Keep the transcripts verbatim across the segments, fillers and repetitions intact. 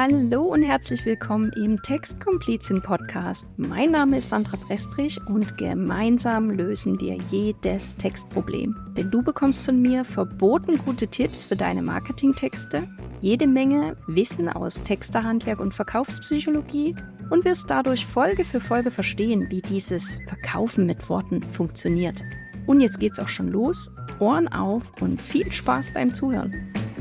Hallo und herzlich willkommen im Textkomplizin Podcast. Mein Name ist Sandra Prestrich und gemeinsam lösen wir jedes Textproblem. Denn du bekommst von mir verboten gute Tipps für deine Marketingtexte, jede Menge Wissen aus Texterhandwerk und Verkaufspsychologie und wirst dadurch Folge für Folge verstehen, wie dieses Verkaufen mit Worten funktioniert. Und jetzt geht's auch schon los. Ohren auf und viel Spaß beim Zuhören.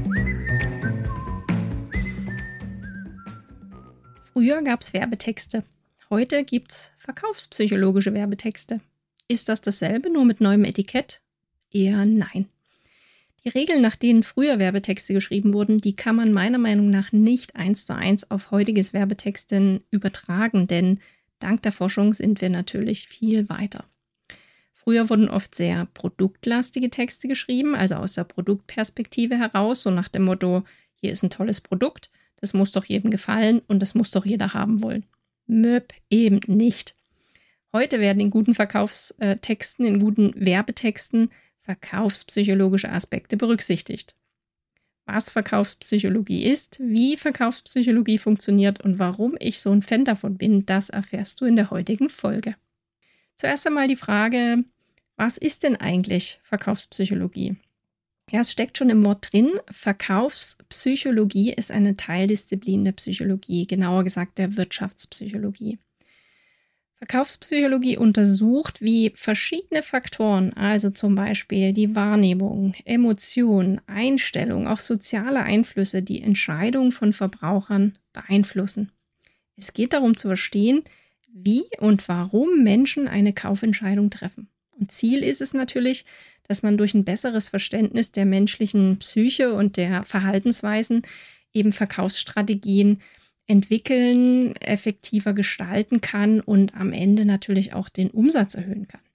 Früher gab es Werbetexte. Heute gibt es verkaufspsychologische Werbetexte. Ist das dasselbe, nur mit neuem Etikett? Eher nein. Die Regeln, nach denen früher Werbetexte geschrieben wurden, die kann man meiner Meinung nach nicht eins zu eins auf heutiges Werbetexten übertragen, denn dank der Forschung sind wir natürlich viel weiter. Früher wurden oft sehr produktlastige Texte geschrieben, also aus der Produktperspektive heraus, so nach dem Motto, hier ist ein tolles Produkt, das muss doch jedem gefallen und das muss doch jeder haben wollen. Möp, eben nicht. Heute werden in guten Verkaufstexten, in guten Werbetexten verkaufspsychologische Aspekte berücksichtigt. Was Verkaufspsychologie ist, wie Verkaufspsychologie funktioniert und warum ich so ein Fan davon bin, das erfährst du in der heutigen Folge. Zuerst einmal die Frage, was ist denn eigentlich Verkaufspsychologie? Ja, es steckt schon im Wort drin. Verkaufspsychologie ist eine Teildisziplin der Psychologie, genauer gesagt der Wirtschaftspsychologie. Verkaufspsychologie untersucht, wie verschiedene Faktoren, also zum Beispiel die Wahrnehmung, Emotionen, Einstellung, auch soziale Einflüsse, die Entscheidungen von Verbrauchern beeinflussen. Es geht darum zu verstehen, wie und warum Menschen eine Kaufentscheidung treffen. Und Ziel ist es natürlich, dass man durch ein besseres Verständnis der menschlichen Psyche und der Verhaltensweisen eben Verkaufsstrategien entwickeln, effektiver gestalten kann und am Ende natürlich auch den Umsatz erhöhen kann.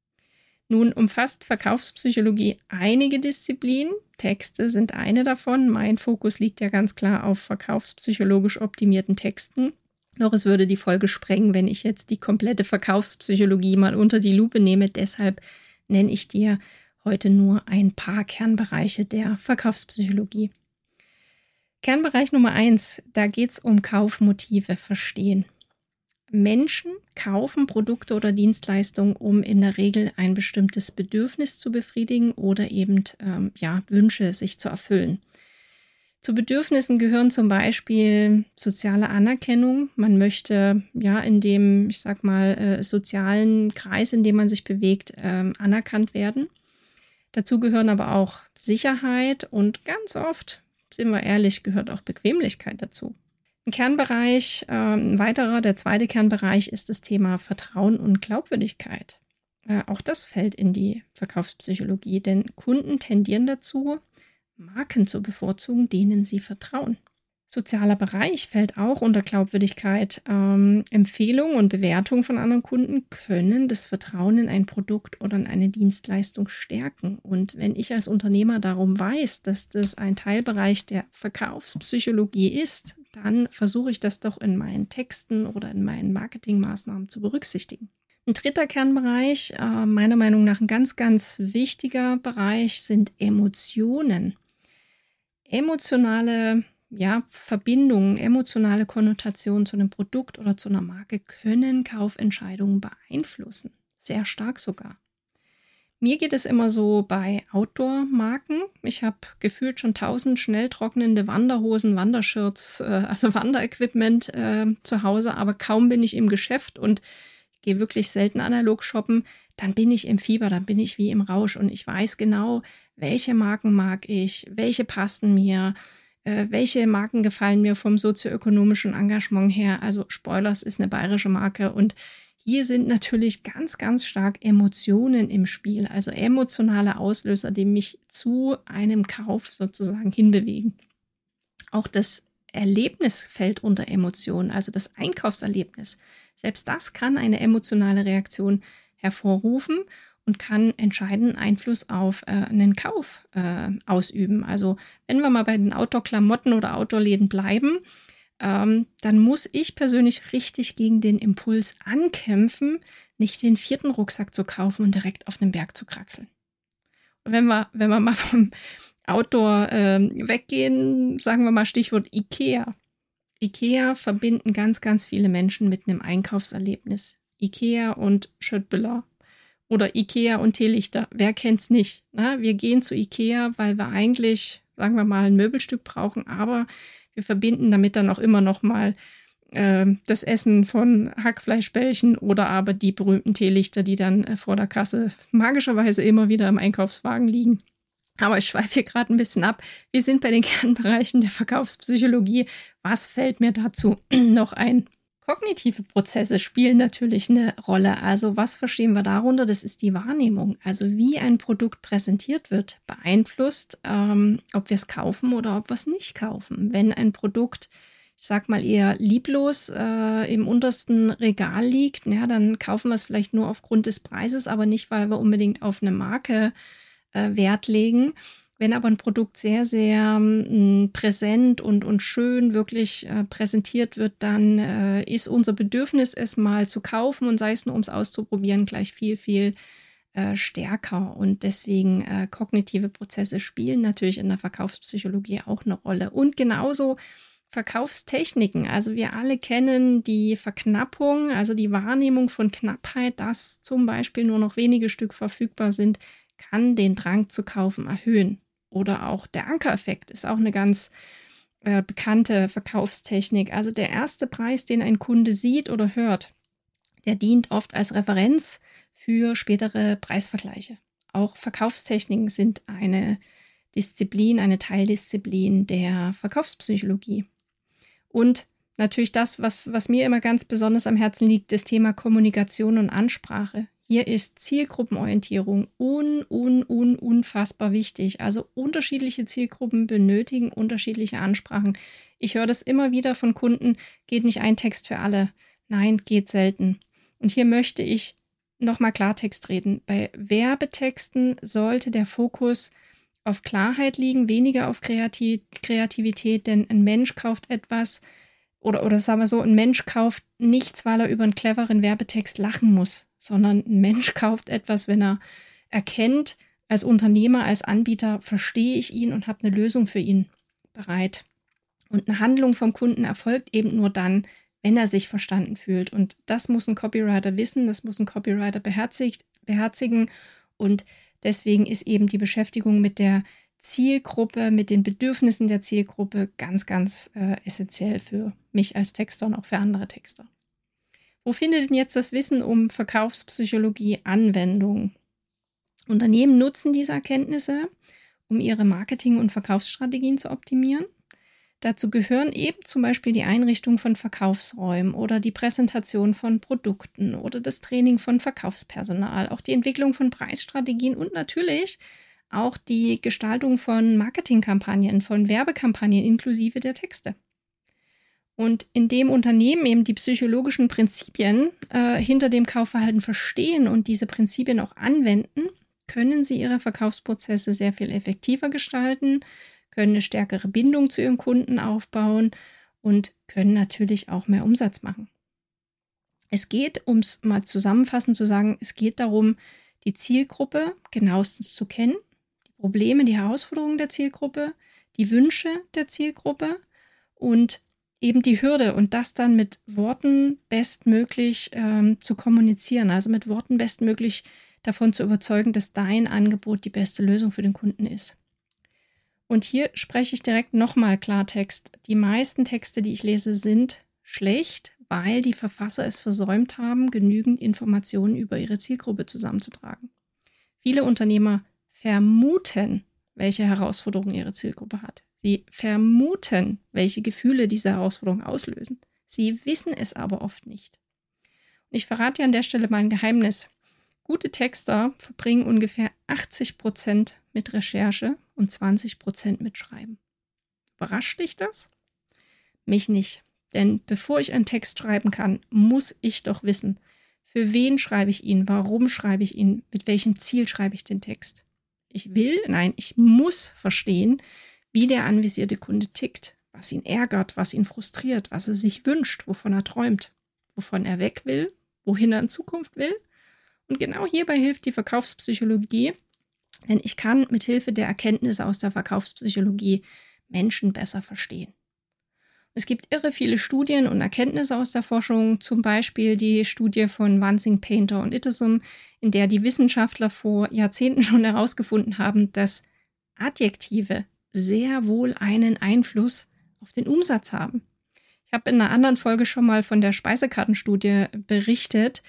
Nun umfasst Verkaufspsychologie einige Disziplinen. Texte sind eine davon. Mein Fokus liegt ja ganz klar auf verkaufspsychologisch optimierten Texten. Doch es würde die Folge sprengen, wenn ich jetzt die komplette Verkaufspsychologie mal unter die Lupe nehme. Deshalb nenne ich dir heute nur ein paar Kernbereiche der Verkaufspsychologie. Kernbereich Nummer eins, da geht es um Kaufmotive verstehen. Menschen kaufen Produkte oder Dienstleistungen, um in der Regel ein bestimmtes Bedürfnis zu befriedigen oder eben ähm, ja, Wünsche sich zu erfüllen. Zu Bedürfnissen gehören zum Beispiel soziale Anerkennung. Man möchte ja in dem, ich sag mal, äh, sozialen Kreis, in dem man sich bewegt, äh, anerkannt werden. Dazu gehören aber auch Sicherheit und ganz oft, sind wir ehrlich, gehört auch Bequemlichkeit dazu. Ein Kernbereich, äh, ein weiterer, der zweite Kernbereich ist das Thema Vertrauen und Glaubwürdigkeit. Äh, auch das fällt in die Verkaufspsychologie, denn Kunden tendieren dazu, Marken zu bevorzugen, denen sie vertrauen. Sozialer Bereich fällt auch unter Glaubwürdigkeit. Ähm, Empfehlungen und Bewertungen von anderen Kunden können das Vertrauen in ein Produkt oder in eine Dienstleistung stärken. Und wenn ich als Unternehmer darum weiß, dass das ein Teilbereich der Verkaufspsychologie ist, dann versuche ich das doch in meinen Texten oder in meinen Marketingmaßnahmen zu berücksichtigen. Ein dritter Kernbereich, äh, meiner Meinung nach ein ganz, ganz wichtiger Bereich, sind Emotionen. Emotionale ja, Verbindungen, emotionale Konnotationen zu einem Produkt oder zu einer Marke können Kaufentscheidungen beeinflussen. Sehr stark sogar. Mir geht es immer so bei Outdoor-Marken. Ich habe gefühlt schon tausend schnell trocknende Wanderhosen, Wandershirts, äh, also Wanderequipment äh, zu Hause, aber kaum bin ich im Geschäft und gehe wirklich selten analog shoppen, dann bin ich im Fieber, dann bin ich wie im Rausch und ich weiß genau, welche Marken mag ich, welche passen mir, äh, welche Marken gefallen mir vom sozioökonomischen Engagement her. Also Spoilers ist eine bayerische Marke und hier sind natürlich ganz, ganz stark Emotionen im Spiel, also emotionale Auslöser, die mich zu einem Kauf sozusagen hinbewegen. Auch das Erlebnis fällt unter Emotionen, also das Einkaufserlebnis. Selbst das kann eine emotionale Reaktion hervorrufen und kann entscheidenden Einfluss auf äh, einen Kauf äh, ausüben. Also wenn wir mal bei den Outdoor-Klamotten oder Outdoor-Läden bleiben, ähm, dann muss ich persönlich richtig gegen den Impuls ankämpfen, nicht den vierten Rucksack zu kaufen und direkt auf den Berg zu kraxeln. Und wenn wir, wenn wir mal vom Outdoor äh, weggehen, sagen wir mal Stichwort Ikea. IKEA verbinden ganz, ganz viele Menschen mit einem Einkaufserlebnis. IKEA und Schöttbüller oder IKEA und Teelichter. Wer kennt's nicht? Ne? Wir gehen zu IKEA, weil wir eigentlich, sagen wir mal, ein Möbelstück brauchen, aber wir verbinden damit dann auch immer noch mal äh, das Essen von Hackfleischbällchen oder aber die berühmten Teelichter, die dann äh, vor der Kasse magischerweise immer wieder im Einkaufswagen liegen. Aber ich schweife hier gerade ein bisschen ab. Wir sind bei den Kernbereichen der Verkaufspsychologie. Was fällt mir dazu noch ein? Kognitive Prozesse spielen natürlich eine Rolle. Also was verstehen wir darunter? Das ist die Wahrnehmung. Also wie ein Produkt präsentiert wird, beeinflusst, ähm, ob wir es kaufen oder ob wir es nicht kaufen. Wenn ein Produkt, ich sag mal eher lieblos äh, im untersten Regal liegt, ja, dann kaufen wir es vielleicht nur aufgrund des Preises, aber nicht, weil wir unbedingt auf eine Marke äh, Wert legen. Wenn aber ein Produkt sehr, sehr mh, präsent und, und schön wirklich äh, präsentiert wird, dann äh, ist unser Bedürfnis, es mal zu kaufen und sei es nur, um es auszuprobieren, gleich viel, viel äh, stärker. Und deswegen äh, kognitive Prozesse spielen natürlich in der Verkaufspsychologie auch eine Rolle. Und genauso Verkaufstechniken. Also wir alle kennen die Verknappung, also die Wahrnehmung von Knappheit, dass zum Beispiel nur noch wenige Stück verfügbar sind, kann den Drang zu kaufen erhöhen. Oder auch der Ankereffekt ist auch eine ganz äh, bekannte Verkaufstechnik. Also der erste Preis, den ein Kunde sieht oder hört, der dient oft als Referenz für spätere Preisvergleiche. Auch Verkaufstechniken sind eine Disziplin, eine Teildisziplin der Verkaufspsychologie. Und natürlich das, was, was mir immer ganz besonders am Herzen liegt, das Thema Kommunikation und Ansprache. Hier ist Zielgruppenorientierung un, un, un, unfassbar wichtig. Also unterschiedliche Zielgruppen benötigen unterschiedliche Ansprachen. Ich höre das immer wieder von Kunden, geht nicht ein Text für alle. Nein, geht selten. Und hier möchte ich nochmal Klartext reden. Bei Werbetexten sollte der Fokus auf Klarheit liegen, weniger auf Kreativ- Kreativität, denn ein Mensch kauft etwas, oder, oder sagen wir so, ein Mensch kauft nichts, weil er über einen cleveren Werbetext lachen muss, sondern ein Mensch kauft etwas, wenn er erkennt, als Unternehmer, als Anbieter verstehe ich ihn und habe eine Lösung für ihn bereit. Und eine Handlung vom Kunden erfolgt eben nur dann, wenn er sich verstanden fühlt. Und das muss ein Copywriter wissen, das muss ein Copywriter beherzigt, beherzigen. Und deswegen ist eben die Beschäftigung mit der Zielgruppe, mit den Bedürfnissen der Zielgruppe ganz, ganz äh, essentiell für mich als Texter und auch für andere Texter. Wo findet denn jetzt das Wissen um Verkaufspsychologie Anwendung? Unternehmen nutzen diese Erkenntnisse, um ihre Marketing- und Verkaufsstrategien zu optimieren. Dazu gehören eben zum Beispiel die Einrichtung von Verkaufsräumen oder die Präsentation von Produkten oder das Training von Verkaufspersonal, auch die Entwicklung von Preisstrategien und natürlich auch die Gestaltung von Marketingkampagnen, von Werbekampagnen inklusive der Texte. Und indem Unternehmen eben die psychologischen Prinzipien äh, hinter dem Kaufverhalten verstehen und diese Prinzipien auch anwenden, können sie ihre Verkaufsprozesse sehr viel effektiver gestalten, können eine stärkere Bindung zu ihren Kunden aufbauen und können natürlich auch mehr Umsatz machen. Es geht, um es mal zusammenfassend zu sagen, es geht darum, die Zielgruppe genauestens zu kennen, die Probleme, die Herausforderungen der Zielgruppe, die Wünsche der Zielgruppe und eben die Hürde und das dann mit Worten bestmöglich ähm, zu kommunizieren, also mit Worten bestmöglich davon zu überzeugen, dass dein Angebot die beste Lösung für den Kunden ist. Und hier spreche ich direkt nochmal Klartext. Die meisten Texte, die ich lese, sind schlecht, weil die Verfasser es versäumt haben, genügend Informationen über ihre Zielgruppe zusammenzutragen. Viele Unternehmer vermuten, welche Herausforderungen ihre Zielgruppe hat. Sie vermuten, welche Gefühle diese Herausforderungen auslösen. Sie wissen es aber oft nicht. Und ich verrate dir an der Stelle mal ein Geheimnis. Gute Texter verbringen ungefähr achtzig Prozent mit Recherche und zwanzig Prozent mit Schreiben. Überrascht dich das? Mich nicht. Denn bevor ich einen Text schreiben kann, muss ich doch wissen, für wen schreibe ich ihn, warum schreibe ich ihn, mit welchem Ziel schreibe ich den Text. Ich will, nein, ich muss verstehen, wie der anvisierte Kunde tickt, was ihn ärgert, was ihn frustriert, was er sich wünscht, wovon er träumt, wovon er weg will, wohin er in Zukunft will. Und genau hierbei hilft die Verkaufspsychologie, denn ich kann mit Hilfe der Erkenntnisse aus der Verkaufspsychologie Menschen besser verstehen. Es gibt irre viele Studien und Erkenntnisse aus der Forschung, zum Beispiel die Studie von Wansing, Painter und Ittesum, in der die Wissenschaftler vor Jahrzehnten schon herausgefunden haben, dass Adjektive sehr wohl einen Einfluss auf den Umsatz haben. Ich habe in einer anderen Folge schon mal von der Speisekartenstudie berichtet.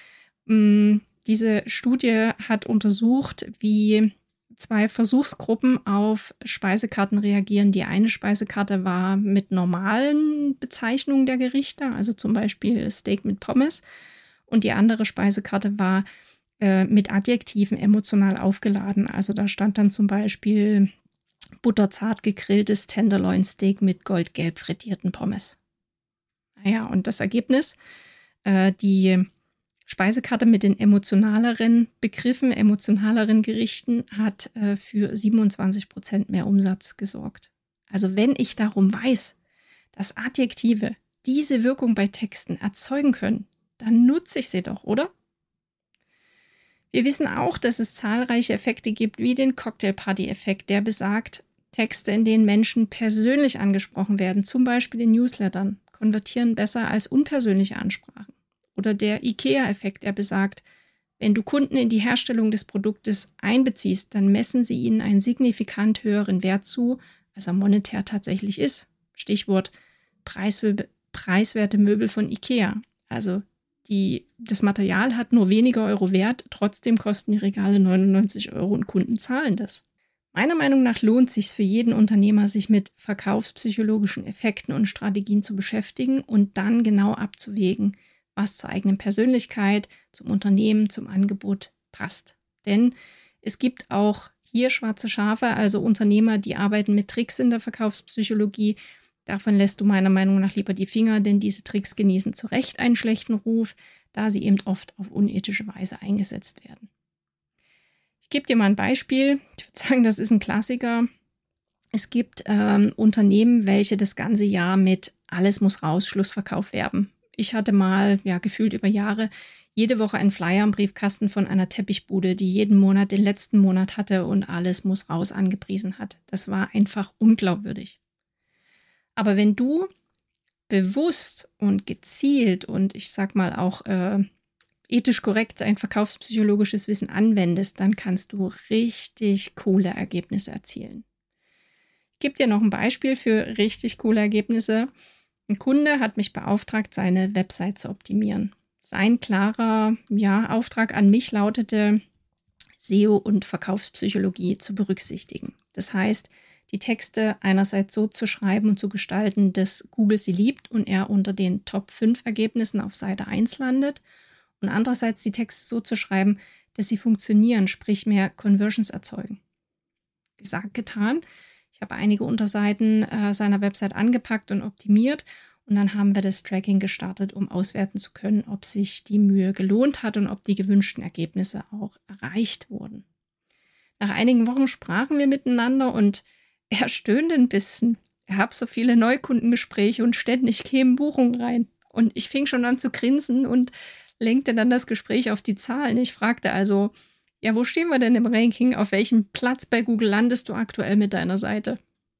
Diese Studie hat untersucht, wie zwei Versuchsgruppen auf Speisekarten reagieren. Die eine Speisekarte war mit normalen Bezeichnungen der Gerichte, also zum Beispiel Steak mit Pommes. Und die andere Speisekarte war äh, mit Adjektiven emotional aufgeladen. Also da stand dann zum Beispiel butterzart gegrilltes Tenderloin-Steak mit goldgelb frittierten Pommes. Naja, und das Ergebnis, äh, die Speisekarte mit den emotionaleren Begriffen, emotionaleren Gerichten hat äh, für siebenundzwanzig Prozent mehr Umsatz gesorgt. Also wenn ich darum weiß, dass Adjektive diese Wirkung bei Texten erzeugen können, dann nutze ich sie doch, oder? Wir wissen auch, dass es zahlreiche Effekte gibt, wie den Cocktailparty-Effekt, der besagt, Texte, in denen Menschen persönlich angesprochen werden, zum Beispiel in Newslettern, konvertieren besser als unpersönliche Ansprachen. Oder der IKEA-Effekt, der besagt, wenn du Kunden in die Herstellung des Produktes einbeziehst, dann messen sie ihnen einen signifikant höheren Wert zu, als er monetär tatsächlich ist. Stichwort preisw- preiswerte Möbel von IKEA. Also die, das Material hat nur weniger Euro Wert, trotzdem kosten die Regale neunundneunzig Euro und Kunden zahlen das. Meiner Meinung nach lohnt es sich für jeden Unternehmer, sich mit verkaufspsychologischen Effekten und Strategien zu beschäftigen und dann genau abzuwägen, was zur eigenen Persönlichkeit, zum Unternehmen, zum Angebot passt. Denn es gibt auch hier schwarze Schafe, also Unternehmer, die arbeiten mit Tricks in der Verkaufspsychologie. Davon lässt du meiner Meinung nach lieber die Finger, denn diese Tricks genießen zu Recht einen schlechten Ruf, da sie eben oft auf unethische Weise eingesetzt werden. Ich gebe dir mal ein Beispiel. Ich würde sagen, das ist ein Klassiker. Es gibt ähm, Unternehmen, welche das ganze Jahr mit alles muss raus, Schlussverkauf werben. Ich hatte mal, ja, gefühlt über Jahre, jede Woche einen Flyer im Briefkasten von einer Teppichbude, die jeden Monat den letzten Monat hatte und alles muss raus angepriesen hat. Das war einfach unglaubwürdig. Aber wenn du bewusst und gezielt und ich sag mal auch äh, ethisch korrekt ein verkaufspsychologisches Wissen anwendest, dann kannst du richtig coole Ergebnisse erzielen. Ich gebe dir noch ein Beispiel für richtig coole Ergebnisse. Ein Kunde hat mich beauftragt, seine Website zu optimieren. Sein klarer ja, Auftrag an mich lautete, S E O und Verkaufspsychologie zu berücksichtigen. Das heißt, die Texte einerseits so zu schreiben und zu gestalten, dass Google sie liebt und er unter den Top fünf Ergebnissen auf Seite eins landet. Und andererseits die Texte so zu schreiben, dass sie funktionieren, sprich mehr Conversions erzeugen. Gesagt, getan. Ich habe einige Unterseiten äh, seiner Website angepackt und optimiert und dann haben wir das Tracking gestartet, um auswerten zu können, ob sich die Mühe gelohnt hat und ob die gewünschten Ergebnisse auch erreicht wurden. Nach einigen Wochen sprachen wir miteinander und er stöhnte ein bisschen. Er hat so viele Neukundengespräche und ständig kämen Buchungen rein. Und ich fing schon an zu grinsen und lenkte dann das Gespräch auf die Zahlen. Ich fragte also, ja, wo stehen wir denn im Ranking? Auf welchem Platz bei Google landest du aktuell mit deiner Seite?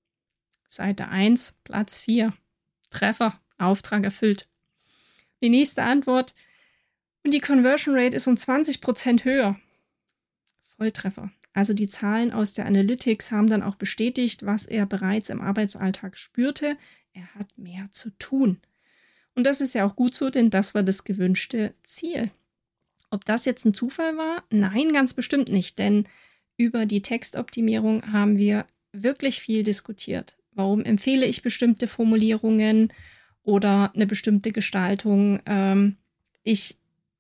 Seite eins, Platz vier. Treffer, Auftrag erfüllt. Die nächste Antwort, und die Conversion Rate ist um zwanzig Prozent höher. Volltreffer. Also die Zahlen aus der Analytics haben dann auch bestätigt, was er bereits im Arbeitsalltag spürte. Er hat mehr zu tun. Und das ist ja auch gut so, denn das war das gewünschte Ziel. Ob das jetzt ein Zufall war? Nein, ganz bestimmt nicht, denn über die Textoptimierung haben wir wirklich viel diskutiert. Warum empfehle ich bestimmte Formulierungen oder eine bestimmte Gestaltung? Ähm, ich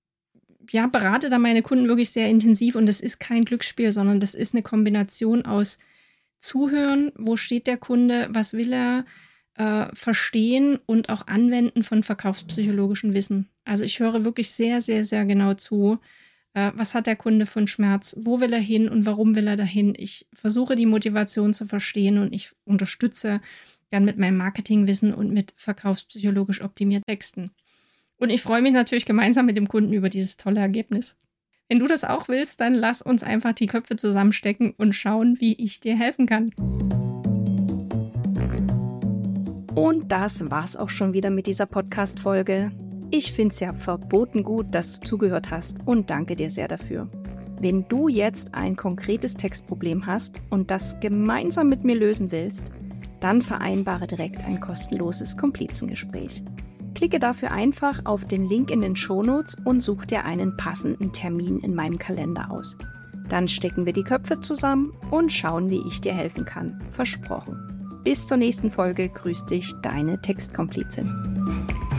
ja, berate da meine Kunden wirklich sehr intensiv und das ist kein Glücksspiel, sondern das ist eine Kombination aus Zuhören, wo steht der Kunde, was will er, äh, verstehen und auch Anwenden von verkaufspsychologischem Wissen. Also ich höre wirklich sehr, sehr, sehr genau zu, äh, was hat der Kunde für einen Schmerz, wo will er hin und warum will er dahin. Ich versuche die Motivation zu verstehen und ich unterstütze dann mit meinem Marketingwissen und mit verkaufspsychologisch optimierten Texten. Und ich freue mich natürlich gemeinsam mit dem Kunden über dieses tolle Ergebnis. Wenn du das auch willst, dann lass uns einfach die Köpfe zusammenstecken und schauen, wie ich dir helfen kann. Und das war's auch schon wieder mit dieser Podcast-Folge. Ich find's ja verboten gut, dass du zugehört hast und danke dir sehr dafür. Wenn du jetzt ein konkretes Textproblem hast und das gemeinsam mit mir lösen willst, dann vereinbare direkt ein kostenloses Komplizengespräch. Klicke dafür einfach auf den Link in den Shownotes und such dir einen passenden Termin in meinem Kalender aus. Dann stecken wir die Köpfe zusammen und schauen, wie ich dir helfen kann. Versprochen. Bis zur nächsten Folge. Grüß dich, deine Textkomplizin.